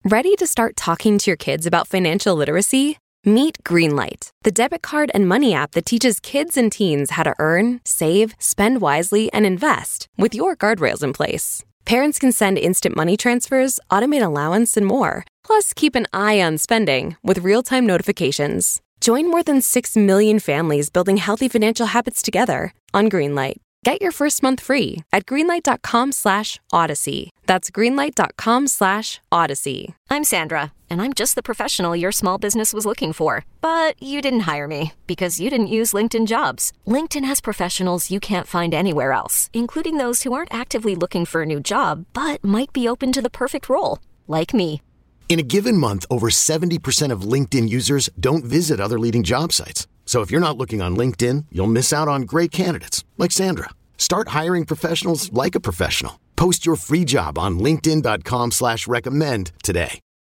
Ready to start talking to your kids about financial literacy? Meet Greenlight, the debit card and money app that teaches kids and teens how to earn, save, spend wisely, and invest with your guardrails in place. Parents can send instant money transfers, automate allowance, and more. Plus, keep an eye on spending with real-time notifications. Join more than 6 million families building healthy financial habits together on Greenlight. Get your first month free at greenlight.com/Odyssey. That's greenlight.com/Odyssey. I'm Sandra, and I'm just the professional your small business was looking for. But you didn't hire me because you didn't use LinkedIn Jobs. LinkedIn has professionals you can't find anywhere else, including those who aren't actively looking for a new job, but might be open to the perfect role, like me. In a given month, over 70% of LinkedIn users don't visit other leading job sites. So if you're not looking on LinkedIn, you'll miss out on great candidates like Sandra. Start hiring professionals like a professional. Post your free job on linkedin.com/recommend today.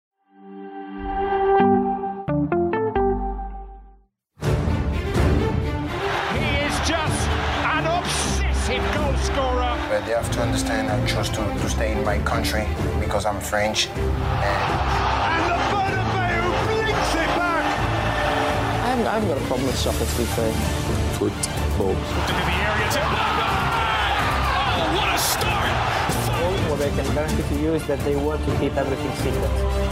He is just an obsessive goal scorer. But they have to understand I chose to stay in my country because I'm French. And the Bernabeu blinks it back. I haven't got a problem with soccer, to be fair. Football. Into the area to... Oh, what a start! What I can guarantee to you is that they want to keep everything secret.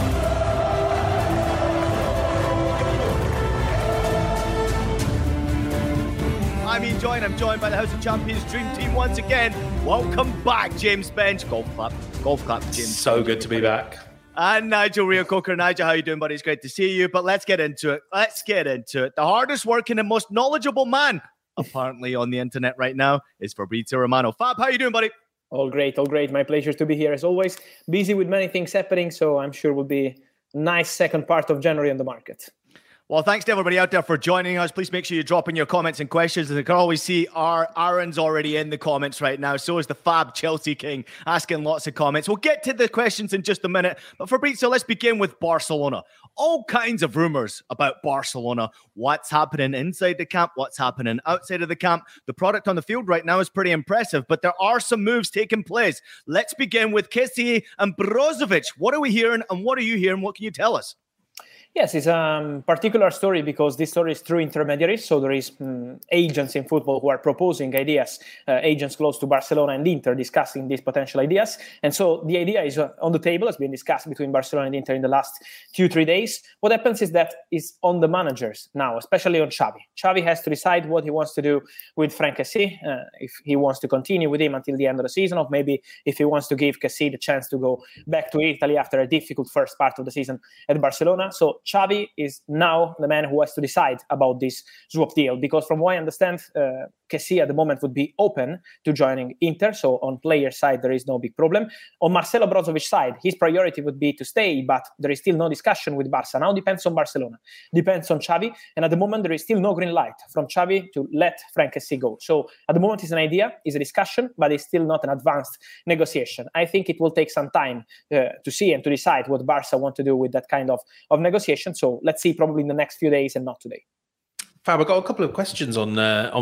I'm joined by the House of Champions Dream Team once again. Welcome back, James Bench. Golf clap, James. So good to be back. And Nigel Reo-Coker. Nigel, how you doing, buddy? It's great to see you. But let's get into it. The hardest working and most knowledgeable man, apparently, on the internet right now is Fabrizio Romano. Fab, how you doing, buddy? All great. My pleasure to be here as always. Busy with many things happening, so I'm sure will be a nice second part of January on the market. Well, thanks to everybody out there for joining us. Please make sure you drop in your comments and questions. As I can always see, Aaron's already in the comments right now. So is the Fab Chelsea King, asking lots of comments. We'll get to the questions in just a minute. But Fabrizio, let's begin with Barcelona. All kinds of rumors about Barcelona. What's happening inside the camp? What's happening outside of the camp? The product on the field right now is pretty impressive, but there are some moves taking place. Let's begin with Kessie and Brozovic. What are we hearing and what are you hearing? What can you tell us? Yes, it's a particular story because this story is through intermediaries. So there is agents in football who are proposing ideas, agents close to Barcelona and Inter discussing these potential ideas. And so the idea is on the table, has been discussed between Barcelona and Inter in the last 2-3 days. What happens is that is on the managers now, especially on Xavi. Xavi has to decide what he wants to do with Franck Kessie, if he wants to continue with him until the end of the season, or maybe if he wants to give Kessie the chance to go back to Italy after a difficult first part of the season at Barcelona. So Xavi is now the man who has to decide about this swap deal, because from what I understand, Kessie at the moment would be open to joining Inter. So on player side, there is no big problem. On Marcelo Brozovic's side, his priority would be to stay, but there is still no discussion with Barca. Now depends on Barcelona, depends on Xavi. And at the moment, there is still no green light from Xavi to let Franck Kessie go. So at the moment, it's an idea, it's a discussion, but it's still not an advanced negotiation. I think it will take some time to see and to decide what Barca want to do with that kind of negotiation. So let's see probably in the next few days and not today. Fab, I've got a couple of questions on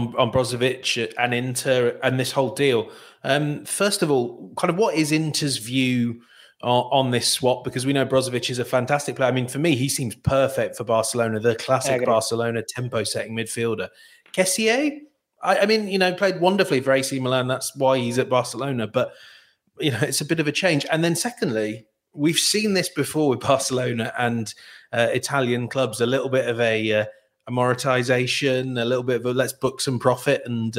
Brozovic and Inter and this whole deal. First of all, kind of what is Inter's view on this swap? Because we know Brozovic is a fantastic player. I mean, for me, he seems perfect for Barcelona, the classic Barcelona tempo-setting midfielder. Kessie, I mean, you know, played wonderfully for AC Milan. That's why he's at Barcelona. But, you know, it's a bit of a change. And then secondly, we've seen this before with Barcelona and Italian clubs, a little bit of a amortization, a little bit of a let's book some profit, and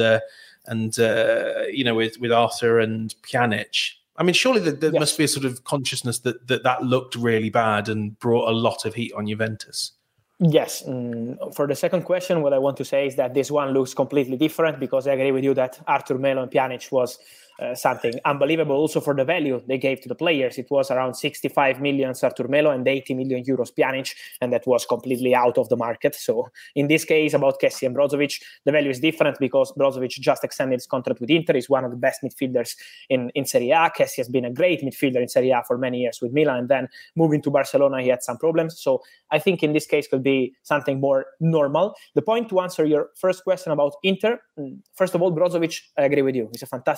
you know, with Arthur and Pjanic. I mean, surely there must be a sort of consciousness that looked really bad and brought a lot of heat on Juventus. Yes. For the second question, what I want to say is that this one looks completely different, because I agree with you that Arthur Melo and Pjanic was something unbelievable also for the value they gave to the players. It was around 65 million Arthur Melo and 80 million euros Pjanic, and that was completely out of the market. So in this case, about Kessie and Brozovic, the value is different because Brozovic just extended his contract with Inter. He's one of the best midfielders in Serie A. Kessie has been a great midfielder in Serie A for many years with Milan, and then moving to Barcelona, he had some problems. So I think in this case could be something more normal. The point to answer your first question about Inter, first of all, Brozovic, I agree with you. He's a fantastic player.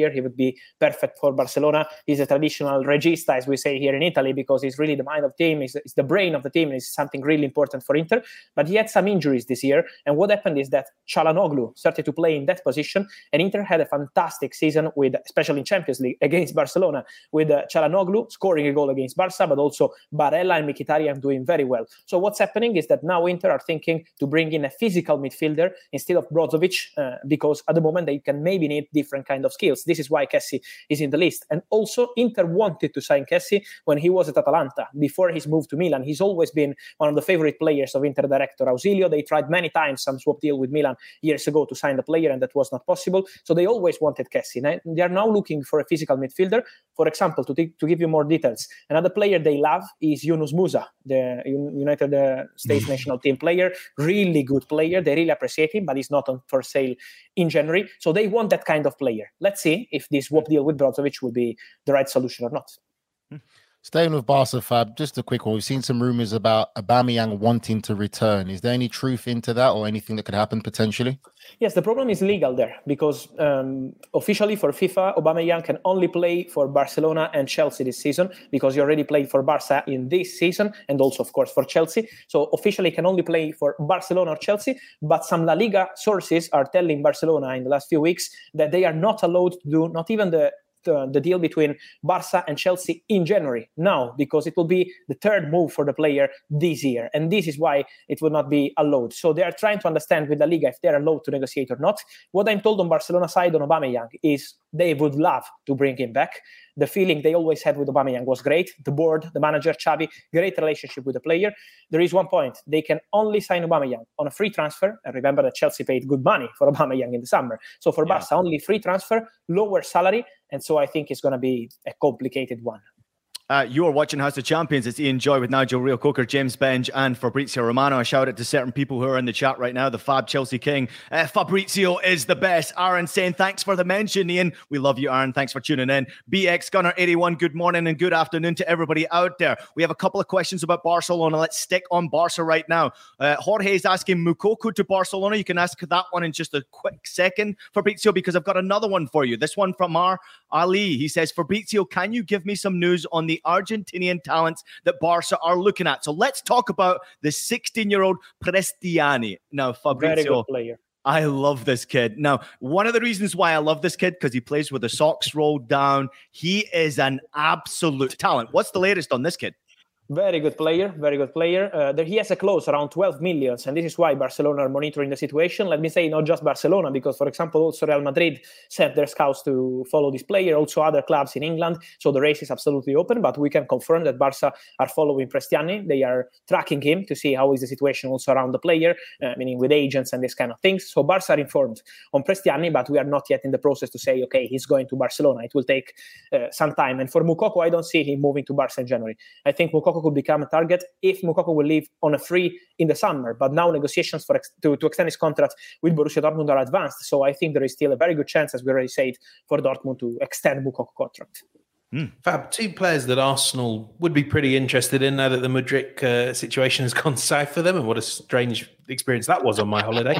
player. He would be perfect for Barcelona. He's a traditional regista, as we say here in Italy, because he's really the mind of the team, he's the brain of the team, and it's something really important for Inter. But he had some injuries this year, and what happened is that Çalhanoğlu started to play in that position, and Inter had a fantastic season, with, especially in Champions League, against Barcelona, with Çalhanoğlu scoring a goal against Barca, but also Barella and Mkhitaryan doing very well. So what's happening is that now Inter are thinking to bring in a physical midfielder instead of Brozovic, because at the moment they can maybe need different kind of skills. This is why Kessie is in the list. And also Inter wanted to sign Kessie when he was at Atalanta, before his move to Milan. He's always been one of the favorite players of Inter director Ausilio. They tried many times some swap deal with Milan years ago to sign the player, and that was not possible. So they always wanted Kessie. They are now looking for a physical midfielder. For example, to give you more details, another player they love is Yunus Musa, the United States national team player. Really good player. They really appreciate him, but he's not on for sale in January. So they want that kind of player. Let's see if this swap deal with Brozovic will be the right solution or not. Staying with Barca, Fab, just a quick one. We've seen some rumours about Aubameyang wanting to return. Is there any truth into that, or anything that could happen potentially? Yes, the problem is legal there, because officially for FIFA, Aubameyang can only play for Barcelona and Chelsea this season, because he already played for Barca in this season, and also, of course, for Chelsea. So officially can only play for Barcelona or Chelsea, but some La Liga sources are telling Barcelona in the last few weeks that they are not allowed to do not even the deal between Barca and Chelsea in January now, because it will be the third move for the player this year, and this is why it will not be allowed. So they are trying to understand with La Liga if they are allowed to negotiate or not. What I'm told on Barcelona side on Aubameyang is they would love to bring him back. The feeling they always had with Aubameyang was great. The board, the manager, Xavi, great relationship with the player. There is one point. They can only sign Aubameyang on a free transfer. And remember that Chelsea paid good money for Aubameyang in the summer. So for Barca, only free transfer, lower salary. And so I think it's going to be a complicated one. You are watching House of Champions. It's Ian Joy with Nigel Reo-Coker, James Benge, and Fabrizio Romano. A shout out to certain people who are in the chat right now. The Fab Chelsea King. Fabrizio is the best. Aaron saying, thanks for the mention, Ian. We love you, Aaron. Thanks for tuning in. BX Gunner 81, good morning and good afternoon to everybody out there. We have a couple of questions about Barcelona. Let's stick on Barca right now. Jorge is asking Moukoko to Barcelona. You can ask that one in just a quick second, Fabrizio, because I've got another one for you. This one from Ali. He says, Fabrizio, can you give me some news on the Argentinian talents that Barca are looking at? So let's talk about the 16-year-old Prestiani. Now, Fabrizio, very good player. I love this kid. Now, one of the reasons why I love this kid, because he plays with the socks rolled down. He is an absolute talent. What's the latest on this kid? Very good player, very good player. He has a clause around 12 million, and this is why Barcelona are monitoring the situation. Let me say not just Barcelona, because, for example, also Real Madrid sent their scouts to follow this player, also other clubs in England. So the race is absolutely open, but we can confirm that Barca are following Prestiani. They are tracking him to see how is the situation also around the player, meaning with agents and this kind of things. So Barca are informed on Prestiani, but we are not yet in the process to say, okay, he's going to Barcelona. It will take some time. And for Moukoko, I don't see him moving to Barca in January. I think Moukoko could become a target if Moukoko will leave on a free in the summer. But now negotiations to extend his contract with Borussia Dortmund are advanced. So I think there is still a very good chance, as we already said, for Dortmund to extend Moukoko contract. Fab, two players that Arsenal would be pretty interested in now that the Mudryk situation has gone south for them, and what a strange experience that was on my holiday.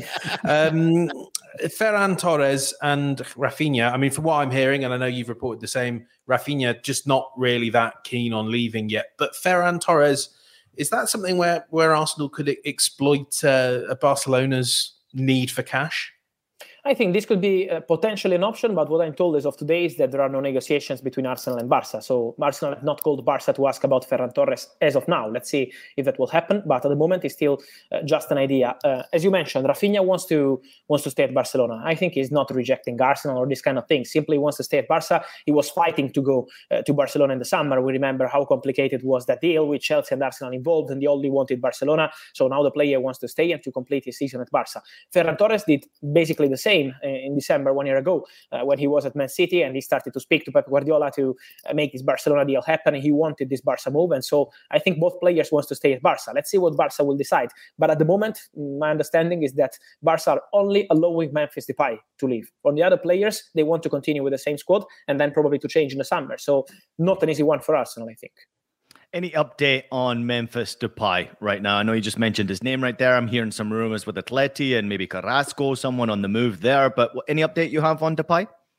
Ferran Torres and Rafinha. I mean, from what I'm hearing, and I know you've reported the same, Rafinha just not really that keen on leaving yet. But Ferran Torres, is that something where Arsenal could exploit Barcelona's need for cash? I think this could be potentially an option, but what I'm told as of today is that there are no negotiations between Arsenal and Barca. So Arsenal have not called Barca to ask about Ferran Torres as of now. Let's see if that will happen. But at the moment, it's still just an idea. As you mentioned, Rafinha wants to stay at Barcelona. I think he's not rejecting Arsenal or this kind of thing. Simply wants to stay at Barca. He was fighting to go to Barcelona in the summer. We remember how complicated was that deal with Chelsea and Arsenal involved, and they only wanted Barcelona. So now the player wants to stay and to complete his season at Barca. Ferran Torres did basically the same in December 1 year ago when he was at Man City, and he started to speak to Pep Guardiola to make this Barcelona deal happen. He wanted this Barca move, and so I think both players want to stay at Barca. Let's see what Barca will decide. But at the moment, my understanding is that Barca are only allowing Memphis Depay to leave. On the other players, they want to continue with the same squad and then probably to change in the summer. So not an easy one for Arsenal, I think. Any update on Memphis Depay right now? I know you just mentioned his name right there. I'm hearing some rumors with Atleti and maybe Carrasco, someone on the move there. But any update you have on Depay?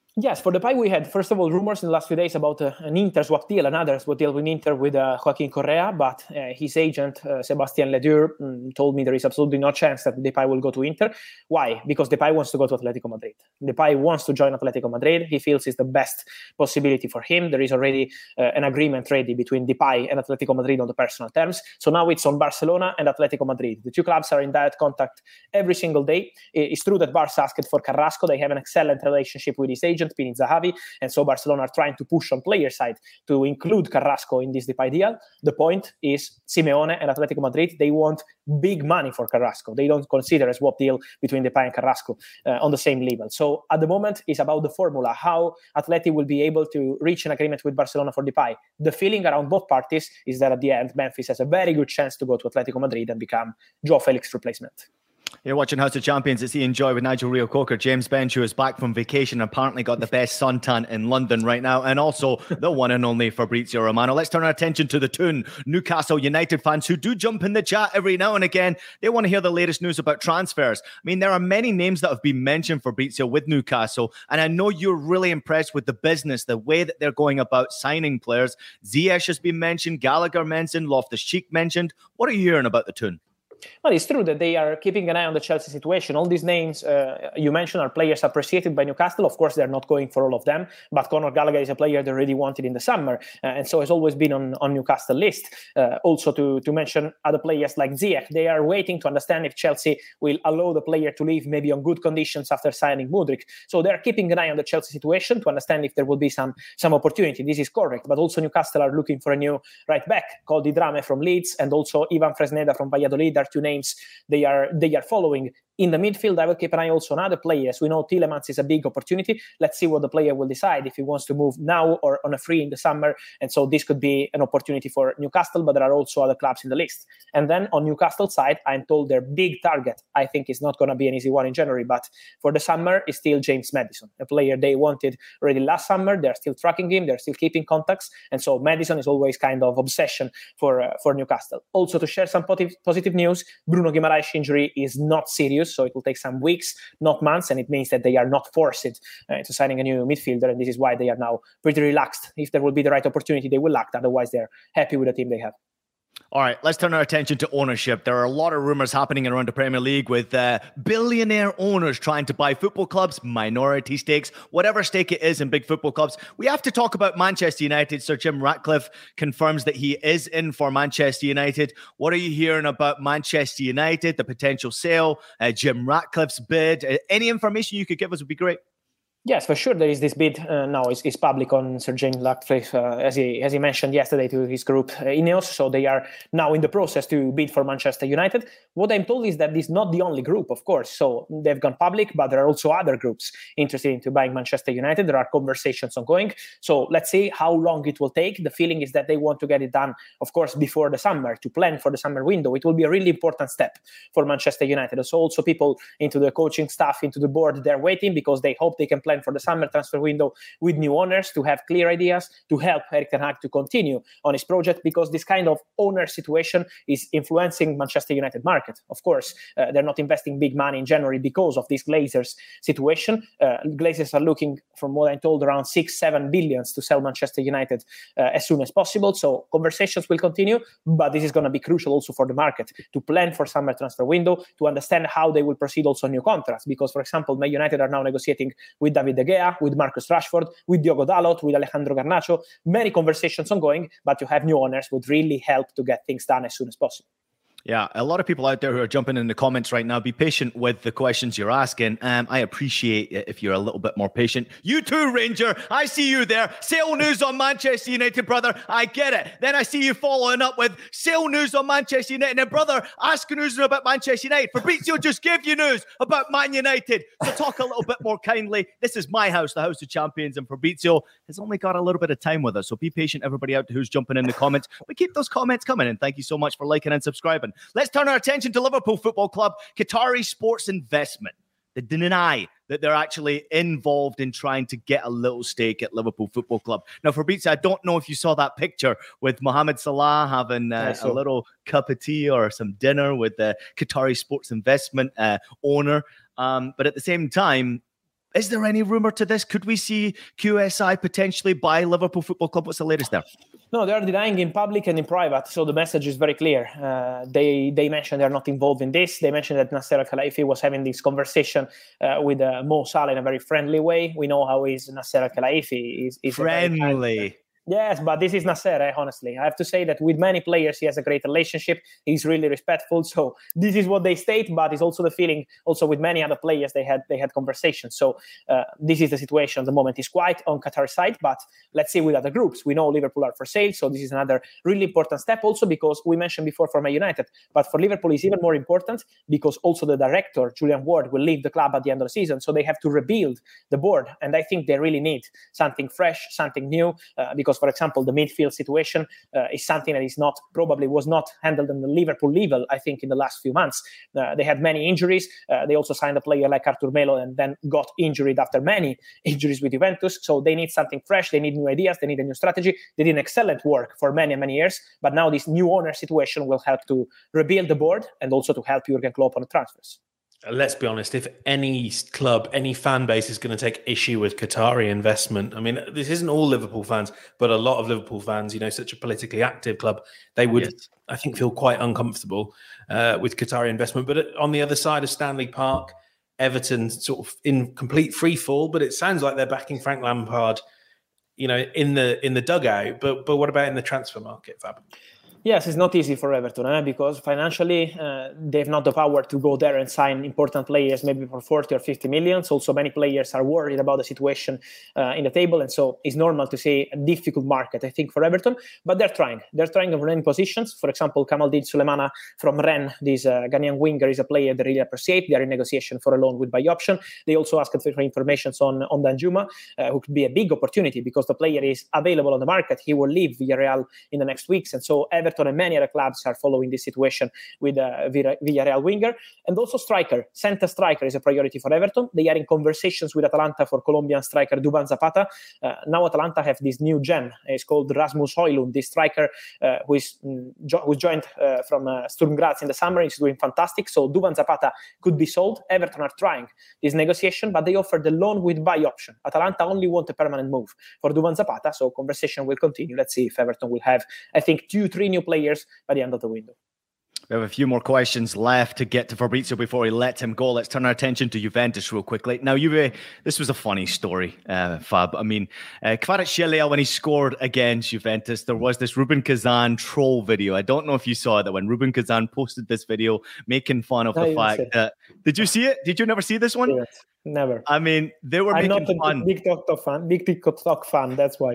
Yes, for Depay, we had, first of all, rumors in the last few days about an Inter swap deal, another swap deal with Inter with Joaquin Correa, but his agent, Sebastien Ledur, told me there is absolutely no chance that Depay will go to Inter. Why? Because Depay wants to go to Atletico Madrid. Depay wants to join Atletico Madrid. He feels it's the best possibility for him. There is already an agreement ready between Depay and Atletico Madrid on the personal terms. So now it's on Barcelona and Atletico Madrid. The two clubs are in direct contact every single day. It's true that Barca asked for Carrasco. They have an excellent relationship with his agent, Pini Zahavi, and so Barcelona are trying to push on player side to include Carrasco in this Depay deal. The point is Simeone and Atletico Madrid, they want big money for Carrasco. They don't consider a swap deal between Depay and Carrasco on the same level. So at the moment, it's about the formula, how Atleti will be able to reach an agreement with Barcelona for Depay. The feeling around both parties is that at the end, Memphis has a very good chance to go to Atletico Madrid and become Joao Felix's replacement. You're watching House of Champions. It's Ian Joy with Nigel Reo-Coker. James Benshaw is back from vacation. Apparently got the best suntan in London right now. And also the one and only Fabrizio Romano. Let's turn our attention to the Toon. Newcastle United fans who do jump in the chat every now and again. They want to hear the latest news about transfers. I mean, there are many names that have been mentioned, Fabrizio, with Newcastle. And I know you're really impressed with the business, the way that they're going about signing players. Ziyech has been mentioned. Gallagher mentioned. Loftus-Cheek mentioned. What are you hearing about the Toon? Well, it's true that they are keeping an eye on the Chelsea situation. All these names you mentioned are players appreciated by Newcastle. Of course, they're not going for all of them, but Conor Gallagher is a player they really wanted in the summer, and so has always been on Newcastle list. Also, to mention other players like Ziyech, they are waiting to understand if Chelsea will allow the player to leave maybe on good conditions after signing Mudryk. So they're keeping an eye on the Chelsea situation to understand if there will be some opportunity. This is correct, but also Newcastle are looking for a new right back called Didrame from Leeds, and also Ivan Fresneda from Valladolid are two names they are following. In the midfield, I will keep an eye also on other players. We know Tielemans is a big opportunity. Let's see what the player will decide, if he wants to move now or on a free in the summer. And so this could be an opportunity for Newcastle, but there are also other clubs in the list. And then on Newcastle side, I'm told their big target, I think is not going to be an easy one in January, but for the summer is still James Maddison, a player they wanted already last summer. They're still tracking him. They're still keeping contacts. And so Maddison is always kind of obsession for Newcastle. Also, to share some positive news, Bruno Guimaraes' injury is not serious. So it will take some weeks, not months, and it means that they are not forced to signing a new midfielder, and this is why they are now pretty relaxed. If there will be the right opportunity, they will act. Otherwise, they're happy with the team they have. All right, let's turn our attention to ownership. There are a lot of rumors happening around the Premier League with billionaire owners trying to buy football clubs, minority stakes, whatever stake it is in big football clubs. We have to talk about Manchester United. Sir Jim Ratcliffe confirms that he is in for Manchester United. What are you hearing about Manchester United, the potential sale, Jim Ratcliffe's bid? Any information you could give us would be great. Yes, for sure. There is this bid now is public on Sir James Ratcliffe, as he mentioned yesterday to his group Ineos. So they are now in the process to bid for Manchester United. What I'm told is that this is not the only group, of course. So they've gone public, but there are also other groups interested into buying Manchester United. There are conversations ongoing. So let's see how long it will take. The feeling is that they want to get it done, of course, before the summer, to plan for the summer window. It will be a really important step for Manchester United. So also people into the coaching staff, into the board, they're waiting because they hope they can plan for the summer transfer window with new owners, to have clear ideas, to help Erik ten Hag to continue on his project, because this kind of owner situation is influencing Manchester United market. Of course, they're not investing big money in January because of this Glazers situation. Glazers are looking, from what I'm told, around 6-7 billions to sell Manchester United as soon as possible. So conversations will continue, but this is going to be crucial also for the market to plan for summer transfer window, to understand how they will proceed also on new contracts. Because, for example, Man United are now negotiating with David De Gea, with Marcus Rashford, with Diogo Dalot, with Alejandro Garnacho. Many conversations ongoing, but to have new owners would really help to get things done as soon as possible. Yeah, a lot of people out there who are jumping in the comments right now. Be patient with the questions you're asking. I appreciate it if you're a little bit more patient. You too, Ranger. I see you there. Sale news on Manchester United, brother. I get it. Then I see you following up with sale news on Manchester United. And brother, ask news about Manchester United. Fabrizio just gave you news about Man United. So talk a little bit more kindly. This is my house, the House of Champions, and Fabrizio has only got a little bit of time with us. So be patient, everybody out there who's jumping in the comments. But keep those comments coming. And thank you so much for liking and subscribing. Let's turn our attention to Liverpool Football Club. Qatari Sports Investment. They deny that they're actually involved in trying to get a little stake at Liverpool Football Club. Now, Fabrizio, I don't know if you saw that picture with Mohamed Salah having a little cup of tea or some dinner with the Qatari Sports Investment owner. But at the same time, Is there any rumor to this? Could we see QSI potentially buy Liverpool Football Club? What's the latest there? No, they are denying in public and in private, so the message is very clear. They mentioned they're not involved in this. They mentioned that Nasser Al-Khelaifi was having this conversation with Mo Salah in a very friendly way. We know how is Nasser Al-Khelaifi. Is friendly. Yes, but this is Nasser, honestly. I have to say that with many players, he has a great relationship. He's really respectful. So this is what they state, but it's also the feeling also with many other players they had conversations. So this is the situation at the moment. It's quiet on Qatar side, but let's see with other groups. We know Liverpool are for sale, so this is another really important step also because we mentioned before for Man United, but for Liverpool it's even more important because also the director, Julian Ward, will leave the club at the end of the season, so they have to rebuild the board. And I think they really need something fresh, something new, because for example, the midfield situation is something that was not handled on the Liverpool level, I think, in the last few months. They had many injuries. They also signed a player like Artur Melo and then got injured after many injuries with Juventus. So they need something fresh. They need new ideas. They need a new strategy. They did an excellent work for many, many years. But now this new owner situation will help to rebuild the board and also to help Jurgen Klopp on the transfers. Let's be honest, if any club, any fan base is going to take issue with Qatari investment, I mean, this isn't all Liverpool fans, but a lot of Liverpool fans, such a politically active club, they would, yes, I think, feel quite uncomfortable with Qatari investment. But on the other side of Stanley Park, Everton sort of in complete free fall, but it sounds like they're backing Frank Lampard, in the dugout. But what about in the transfer market, Fab? Yes, it's not easy for Everton because financially they have not the power to go there and sign important players maybe for 40 or 50 million. Also, many players are worried about the situation in the table. And so it's normal to say a difficult market, I think, for Everton. But they're trying. They're trying on many positions. For example, Kamaldeen Sulemana from Rennes, this Ghanaian winger, is a player they really appreciate. They're in negotiation for a loan with buy option. They also asked for information on Danjuma, who could be a big opportunity because the player is available on the market. He will leave Villarreal in the next weeks. And so Everton and many other clubs are following this situation with Villarreal winger. And also center striker is a priority for Everton. They are in conversations with Atalanta for Colombian striker Duban Zapata. Now Atalanta have this new gem. It's called Rasmus Højlund, this striker who's joined from Sturm Graz in the summer. He's doing fantastic. So Duban Zapata could be sold. Everton are trying this negotiation, but they offer the loan with buy option. Atalanta only want a permanent move for Duban Zapata. So conversation will continue. Let's see if Everton will have, I think, 2-3 new players by the end of the window. We have a few more questions left to get to Fabrizio before we let him go. Let's turn our attention to Juventus real quickly. Now, Juve, this was a funny story, Fab. I mean, Kvaratskhelia, when he scored against Juventus, there was this Rubin Kazan troll video. I don't know if you saw that when Rubin Kazan posted this video making fun of the fact that... Did you see it? Did you never see this one? Yes, never. I mean, they were making fun. I'm not a big TikTok fan, that's why.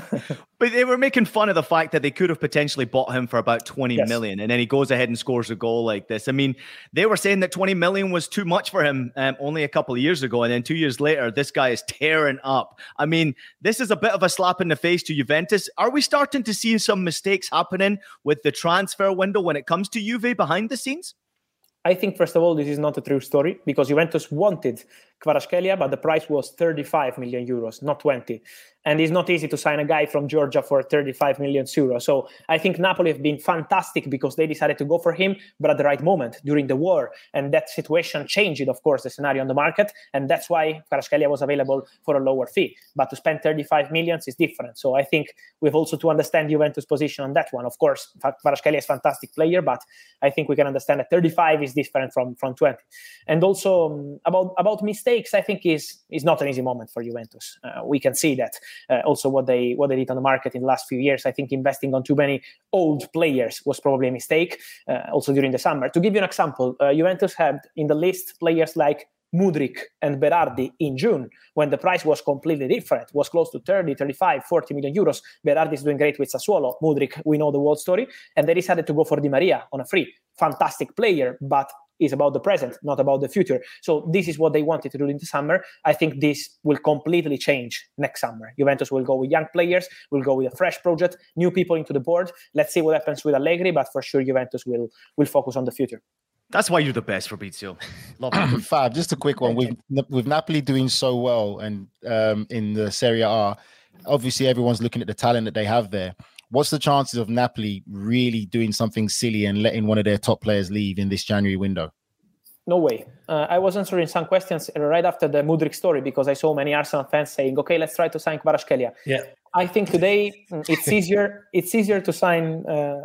But they were making fun of the fact that they could have potentially bought him for about 20 million, and then he goes ahead and scores a goal like this. I mean, they were saying that 20 million was too much for him only a couple of years ago, and then 2 years later, this guy is tearing up. I mean, this is a bit of a slap in the face to Juventus. Are we starting to see some mistakes happening with the transfer window when it comes to Juve behind the scenes? I think, first of all, this is not a true story because Juventus wanted Kvaratskhelia, but the price was 35 million euros, not 20. And it's not easy to sign a guy from Georgia for 35 million euros. So I think Napoli have been fantastic because they decided to go for him, but at the right moment during the war. And that situation changed, of course, the scenario on the market. And that's why Kvaratskhelia was available for a lower fee. But to spend 35 million is different. So I think we have also to understand Juventus' position on that one. Of course, Kvaratskhelia is a fantastic player, but I think we can understand that 35 is different from 20. And also about mistakes, I think is not an easy moment for Juventus. We can see that. Also what they did on the market in the last few years. I think investing on too many old players was probably a mistake, also during the summer. To give you an example, Juventus had in the list players like Mudryk and Berardi in June, when the price was completely different, was close to 30, 35, 40 million euros. Berardi is doing great with Sassuolo. Mudryk, we know the whole story. And they decided to go for Di Maria on a free. Fantastic player, but is about the present, not about the future. So this is what they wanted to do in the summer. I think this will completely change next summer. Juventus will go with young players, will go with a fresh project, new people into the board. Let's see what happens with Allegri, but for sure Juventus will focus on the future. That's why you're the best, Fabrizio. Fab, just a quick one. With Napoli doing so well and in the Serie A, obviously everyone's looking at the talent that they have there. What's the chances of Napoli really doing something silly and letting one of their top players leave in this January window? No way. I was answering some questions right after the Mudryk story because I saw many Arsenal fans saying, "Okay, let's try to sign Kvaratskhelia." Yeah, I think today it's easier. It's easier to sign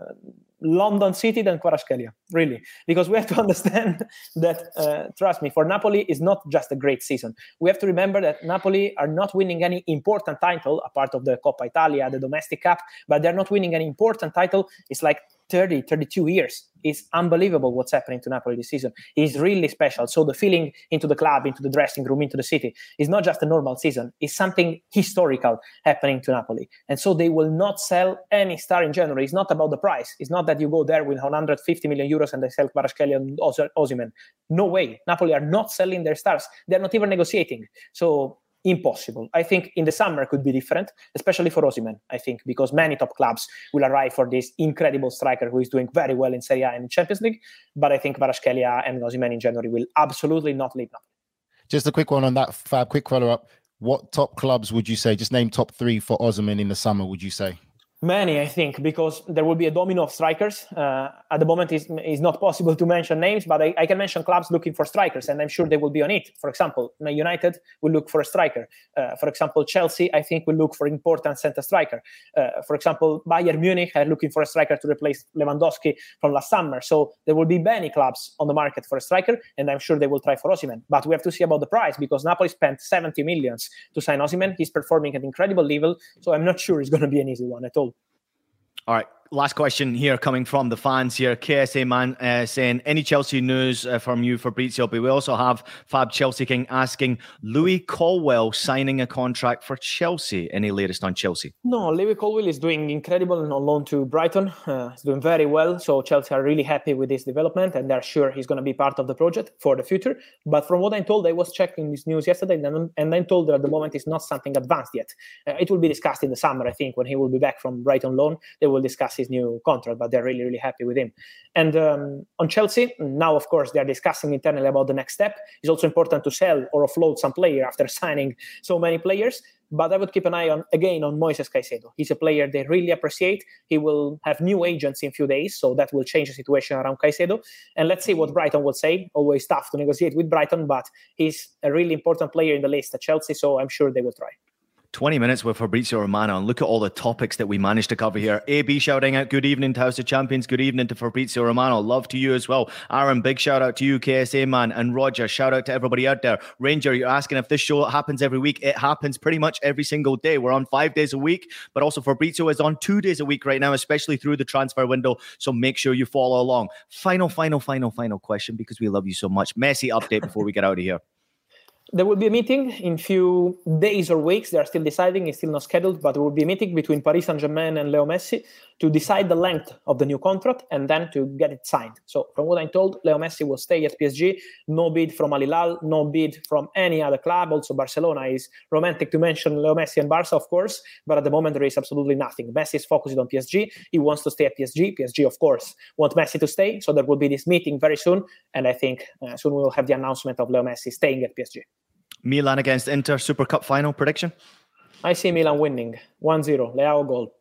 London City than Kvaratskhelia, really, because we have to understand that. Trust me, for Napoli is not just a great season. We have to remember that Napoli are not winning any important title, apart of the Coppa Italia, the domestic cup, but they're not winning any important title. It's like 30, 32 years. It's unbelievable what's happening to Napoli this season. It's really special. So the feeling into the club, into the dressing room, into the city is not just a normal season. It's something historical happening to Napoli. And so they will not sell any star in January. It's not about the price. It's not that you go there with 150 million euros and they sell Kvaratskhelia and Osimhen. No way. Napoli are not selling their stars. They're not even negotiating. So impossible. I think in the summer could be different, especially for Osimhen, I think, because many top clubs will arrive for this incredible striker who is doing very well in Serie A and Champions League. But I think Kvaratskhelia and Osimhen in January will absolutely not leave Napoli. Just a quick one on that, Fab, quick follow-up. What top clubs would you say? Just name top 3 for Osimhen in the summer, would you say? Many, I think, because there will be a domino of strikers. At the moment, it's not possible to mention names, but I can mention clubs looking for strikers, and I'm sure they will be on it. For example, United will look for a striker. For example, Chelsea, I think, will look for important center striker. For example, Bayern Munich are looking for a striker to replace Lewandowski from last summer. So there will be many clubs on the market for a striker, and I'm sure they will try for Osimhen. But we have to see about the price, because Napoli spent 70 million to sign Osimhen. He's performing at an incredible level, so I'm not sure it's going to be an easy one at all. All right, last question here coming from the fans here. KSA Man saying, any Chelsea news from you, Fabrizio? But we also have Fab Chelsea King asking, Louis Colwell signing a contract for Chelsea. Any latest on Chelsea? No, Louis Colwell is doing incredible on loan to Brighton. He's doing very well. So Chelsea are really happy with this development, and they're sure he's going to be part of the project for the future. But from what I'm told, I was checking this news yesterday, and I'm told that at the moment it's not something advanced yet. It will be discussed in the summer, I think, when he will be back from Brighton loan. They will discuss his new contract, but they're really, really happy with him. And on Chelsea, now, of course, they're discussing internally about the next step. It's also important to sell or offload some player after signing so many players. But I would keep an eye on Moises Caicedo. He's a player they really appreciate. He will have new agents in a few days, so that will change the situation around Caicedo. And let's see what Brighton will say. Always tough to negotiate with Brighton, but he's a really important player in the list at Chelsea, so I'm sure they will try. 20 minutes with Fabrizio Romano, and look at all the topics that we managed to cover here. AB shouting out, good evening to House of Champions. Good evening to Fabrizio Romano. Love to you as well. Aaron, big shout out to you, KSA Man. And Roger, shout out to everybody out there. Ranger, you're asking if this show happens every week. It happens pretty much every single day. We're on 5 days a week, but also Fabrizio is on 2 days a week right now, especially through the transfer window. So make sure you follow along. Final question, because we love you so much. Messi update before we get out of here. There will be a meeting in few days or weeks. They are still deciding. It's still not scheduled, but there will be a meeting between Paris Saint-Germain and Leo Messi to decide the length of the new contract and then to get it signed. So from what I'm told, Leo Messi will stay at PSG. No bid from Al Hilal, no bid from any other club. Also, Barcelona is romantic to mention Leo Messi and Barca, of course, but at the moment there is absolutely nothing. Messi is focused on PSG. He wants to stay at PSG. PSG, of course, want Messi to stay. So there will be this meeting very soon, and I think soon we will have the announcement of Leo Messi staying at PSG. Milan against Inter, Super Cup final prediction? I see Milan winning 1-0, Leao goal.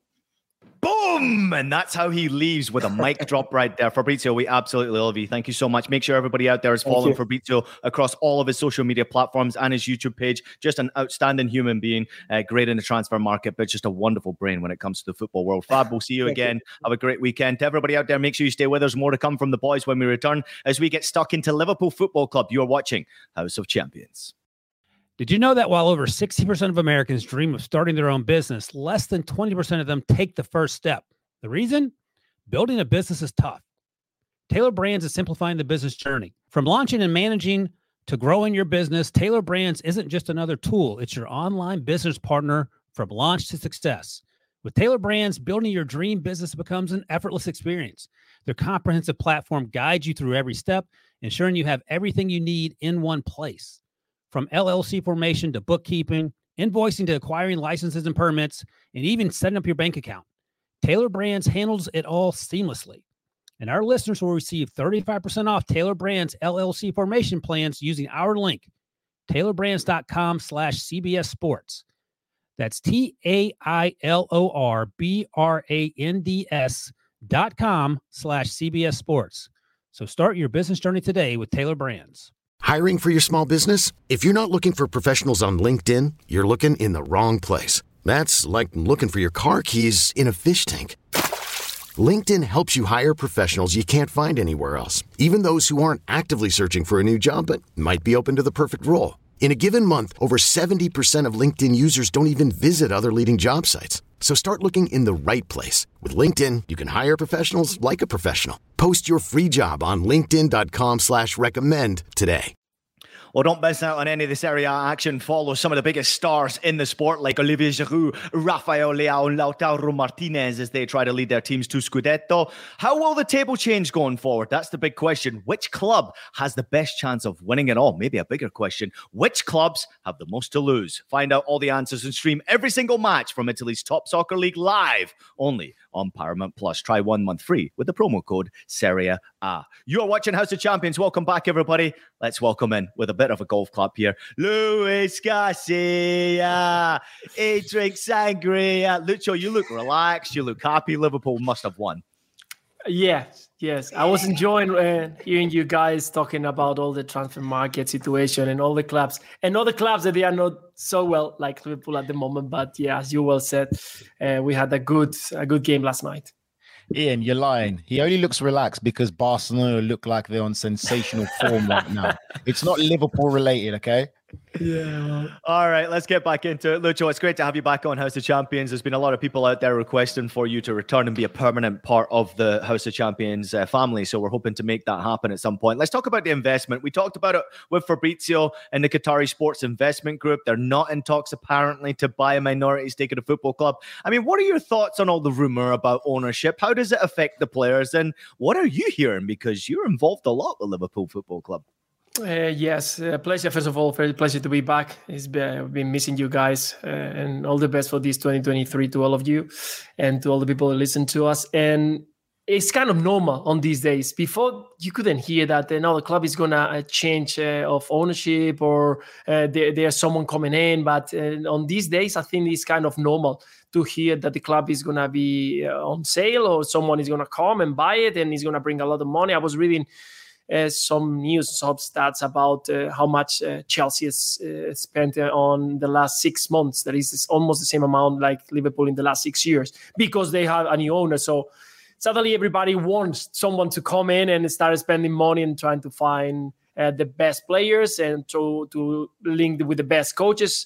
Boom! And that's how he leaves with a mic drop right there. Fabrizio, we absolutely love you. Thank you so much. Make sure everybody out there is following Fabrizio across all of his social media platforms and his YouTube page. Just an outstanding human being, great in the transfer market, but just a wonderful brain when it comes to the football world. Fab, we'll see you again. Have a great weekend. To everybody out there, make sure you stay with us. More to come from the boys when we return as we get stuck into Liverpool Football Club. You are watching House of Champions. Did you know that while over 60% of Americans dream of starting their own business, less than 20% of them take the first step? The reason? Building a business is tough. Taylor Brands is simplifying the business journey. From launching and managing to growing your business, Taylor Brands isn't just another tool. It's your online business partner from launch to success. With Taylor Brands, building your dream business becomes an effortless experience. Their comprehensive platform guides you through every step, ensuring you have everything you need in one place. From LLC formation to bookkeeping, invoicing to acquiring licenses and permits, and even setting up your bank account, Taylor Brands handles it all seamlessly. And our listeners will receive 35% off Taylor Brands LLC formation plans using our link, taylorbrands.com/CBS Sports. That's TAILORBRANDS.com/CBS Sports. So start your business journey today with Taylor Brands. Hiring for your small business? If you're not looking for professionals on LinkedIn, you're looking in the wrong place. That's like looking for your car keys in a fish tank. LinkedIn helps you hire professionals you can't find anywhere else, even those who aren't actively searching for a new job but might be open to the perfect role. In a given month, over 70% of LinkedIn users don't even visit other leading job sites. So start looking in the right place. With LinkedIn, you can hire professionals like a professional. Post your free job on linkedin.com/recommend today. Well, don't miss out on any of the Serie A action. Follow some of the biggest stars in the sport like Olivier Giroud, Rafael Leao, and Lautaro Martinez as they try to lead their teams to Scudetto. How will the table change going forward? That's the big question. Which club has the best chance of winning it all? Maybe a bigger question. Which clubs have the most to lose? Find out all the answers and stream every single match from Italy's top soccer league live only on Paramount Plus. Try 1 month free with the promo code Serie A. You are watching House of Champions. Welcome back, everybody. Let's welcome in with a bit of a golf clap here. Luis Garcia. He drinks sangria. Lucho, you look relaxed. You look happy. Liverpool must have won. Yes. I was enjoying hearing you guys talking about all the transfer market situation and all the clubs and all the clubs that they are not so well like Liverpool at the moment. But yeah, as you well said, we had a good game last night. Ian, you're lying. He only looks relaxed because Barcelona look like they're on sensational form right now. It's not Liverpool related, okay? Yeah. All right, let's get back into it. Lucho, it's great to have you back on House of Champions. There's been a lot of people out there requesting for you to return and be a permanent part of the House of Champions family. So we're hoping to make that happen at some point. Let's talk about the investment. We talked about it with Fabrizio and the Qatari Sports Investment Group. They're not in talks, apparently, to buy a minority stake of the football club. I mean, what are your thoughts on all the rumor about ownership? How does it affect the players? And what are you hearing? Because you're involved a lot with Liverpool Football Club. Yes, pleasure. First of all, very pleasure to be back. I've been missing you guys, and all the best for this 2023 to all of you and to all the people that listen to us. And it's kind of normal on these days. Before, you couldn't hear that the club is going to change of ownership or there's someone coming in. But on these days, I think it's kind of normal to hear that the club is going to be on sale or someone is going to come and buy it and he's going to bring a lot of money. I was reading some news, some stats about how much Chelsea has spent on the last 6 months. That is almost the same amount like Liverpool in the last 6 years because they have a new owner. So suddenly everybody wants someone to come in and start spending money and trying to find the best players and to link with the best coaches.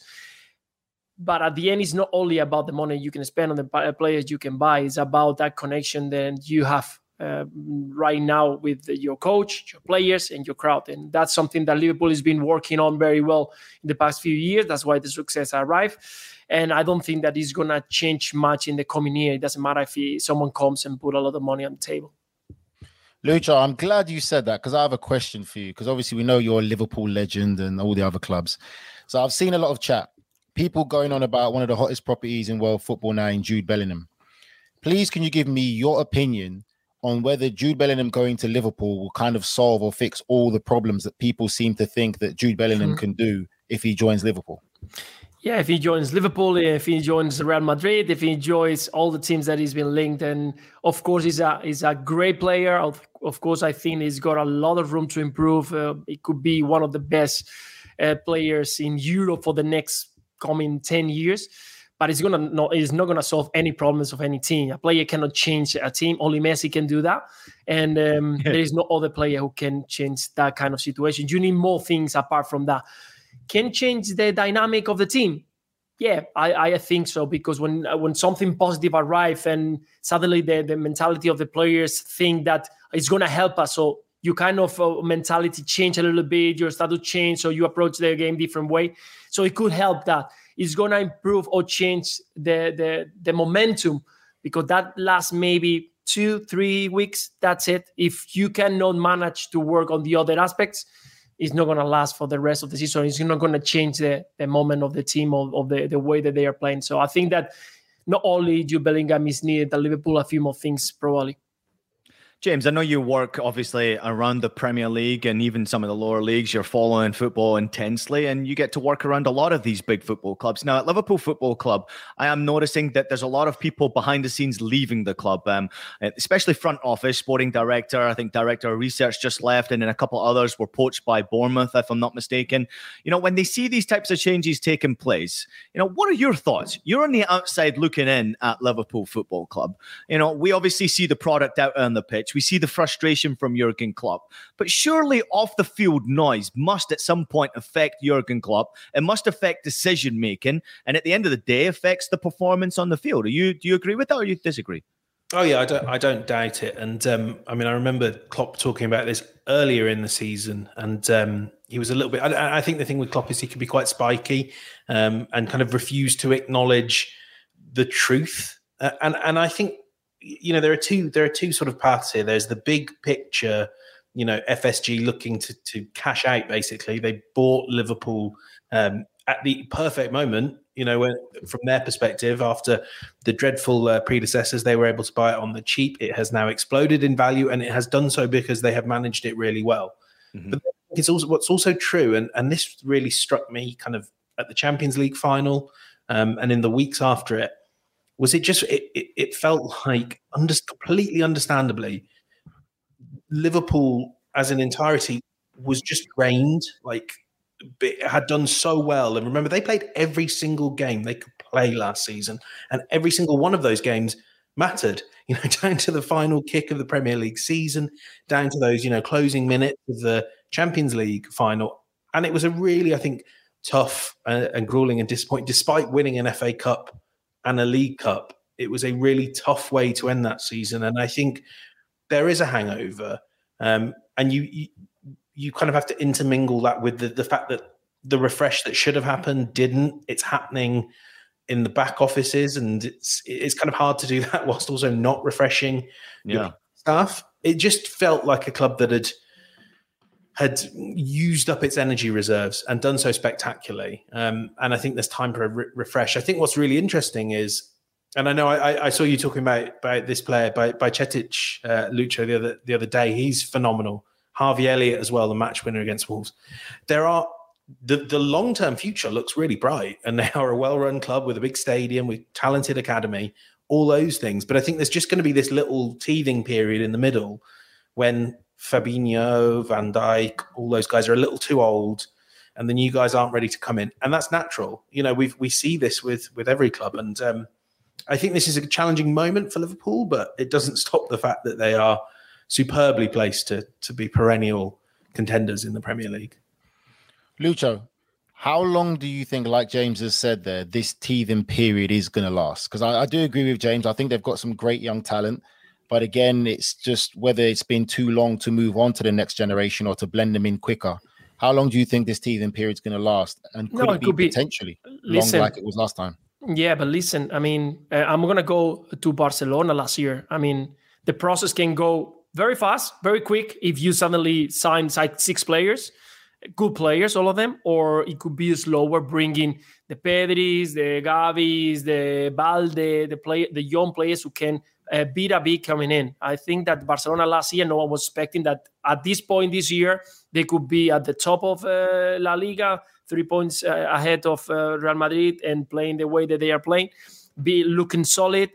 But at the end, it's not only about the money you can spend on the players you can buy. It's about that connection that you have right now with your coach, your players, and your crowd. And that's something that Liverpool has been working on very well in the past few years. That's why the success arrived. And I don't think that it's going to change much in the coming year. It doesn't matter if someone comes and put a lot of money on the table. Lucho, I'm glad you said that because I have a question for you. Because obviously we know you're a Liverpool legend and all the other clubs. So I've seen a lot of chat. People going on about one of the hottest properties in world football now in Jude Bellingham. Please, can you give me your opinion on whether Jude Bellingham going to Liverpool will kind of solve or fix all the problems that people seem to think that Jude Bellingham can do if he joins Liverpool? Yeah, if he joins Liverpool, if he joins Real Madrid, if he joins all the teams that he's been linked, and of course he's a great player. Of course, I think he's got a lot of room to improve. It could be one of the best players in Europe for the next coming 10 years. But it's not gonna solve any problems of any team. A player cannot change a team. Only Messi can do that, and there is no other player who can change that kind of situation. You need more things apart from that. Can change the dynamic of the team. Yeah, I think so, because when something positive arrives and suddenly the mentality of the players think that it's gonna help us, so you kind of mentality change a little bit. Your start to change, so you approach the game different way. So it could help that. It's going to improve or change the momentum, because that lasts maybe 2-3 weeks. That's it. If you cannot manage to work on the other aspects, it's not going to last for the rest of the season. It's not going to change the moment of the team, of the way that they are playing. So I think that not only Jude Bellingham is needed at Liverpool, a few more things probably. James, I know you work obviously around the Premier League and even some of the lower leagues. You're following football intensely and you get to work around a lot of these big football clubs. Now, at Liverpool Football Club, I am noticing that there's a lot of people behind the scenes leaving the club, especially front office, sporting director. I think director of research just left, and then a couple others were poached by Bournemouth, if I'm not mistaken. You know, when they see these types of changes taking place, you know, what are your thoughts? You're on the outside looking in at Liverpool Football Club. You know, we obviously see the product out on the pitch. We see the frustration from Jurgen Klopp. But surely off the field noise must at some point affect Jurgen Klopp. It must affect decision-making. And at the end of the day, affects the performance on the field. Do you agree with that or you disagree? Oh, yeah, I don't doubt it. And I mean, I remember Klopp talking about this earlier in the season. And he was a little bit... I think the thing with Klopp is he can be quite spiky and kind of refuse to acknowledge the truth. And I think, you know, there are two sort of paths here. There's the big picture, you know, FSG looking to cash out, basically. They bought Liverpool at the perfect moment, you know, when, from their perspective, after the dreadful predecessors, they were able to buy it on the cheap. It has now exploded in value, and it has done so because they have managed it really well. Mm-hmm. But it's also what's also true, and this really struck me kind of at the Champions League final and in the weeks after it, was it felt like completely understandably, Liverpool as an entirety was just drained, like it had done so well. And remember, they played every single game they could play last season, and every single one of those games mattered, you know, down to the final kick of the Premier League season, down to those, you know, closing minutes of the Champions League final. And it was a really, I think, tough and grueling and disappointing, despite winning an FA Cup and a League Cup. It was a really tough way to end that season. And I think there is a hangover. And you kind of have to intermingle that with the fact that the refresh that should have happened didn't. It's happening in the back offices, and it's kind of hard to do that whilst also not refreshing your staff. It just felt like a club that had used up its energy reserves and done so spectacularly. And I think there's time for a refresh. I think what's really interesting is, and I know I saw you talking about this player, by Bajcetic, Lucho, the other day. He's phenomenal. Harvey Elliott as well, the match winner against Wolves. There are the long-term future looks really bright, and they are a well-run club with a big stadium, with talented academy, all those things. But I think there's just going to be this little teething period in the middle when Fabinho, Van Dijk, all those guys are a little too old, and the new guys aren't ready to come in, and that's natural. You know, we see this with every club, and I think this is a challenging moment for Liverpool, but it doesn't stop the fact that they are superbly placed to be perennial contenders in the Premier League. Lucho, how long do you think, like James has said there, this teething period is going to last? Because I do agree with James. I think they've got some great young talent. But again, it's just whether it's been too long to move on to the next generation or to blend them in quicker. How long do you think this teething period is going to last? And could it be potentially long like it was last time? Yeah, but listen, I mean, I'm going to go to Barcelona last year. I mean, the process can go very fast, very quick if you suddenly sign 6 players, good players, all of them, or it could be slower, bringing the Pedris, the Gavis, the Balde, the young players who can bit a bit coming in. I think that Barcelona last year, no one was expecting that at this point this year, they could be at the top of La Liga, 3 points ahead of Real Madrid, and playing the way that they are playing, be looking solid.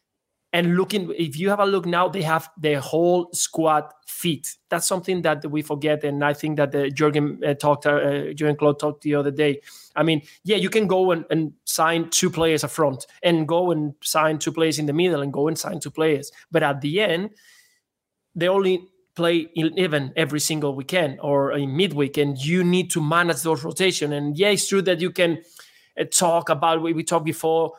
And looking, if you have a look now, they have their whole squad fit. That's something that we forget. And I think that Jurgen Klopp talked the other day. I mean, yeah, you can go and sign 2 players up front and go and sign 2 players in the middle and go and sign 2 players. But at the end, they only play 11 every single weekend or in midweek, and you need to manage those rotation. And yeah, it's true that you can talk about what we talked before,